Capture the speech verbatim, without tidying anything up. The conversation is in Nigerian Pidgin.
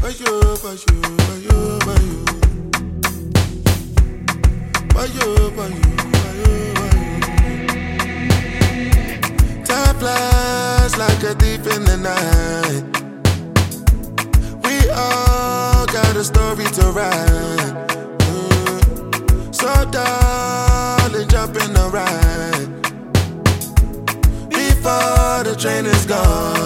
Bayo, bayo, bayo, bayo. Bayo, bayo, bayo, bayo. Time flies like a thief in the night. We all got a story to write. Mm. So darling, jump in the ride before the train is gone.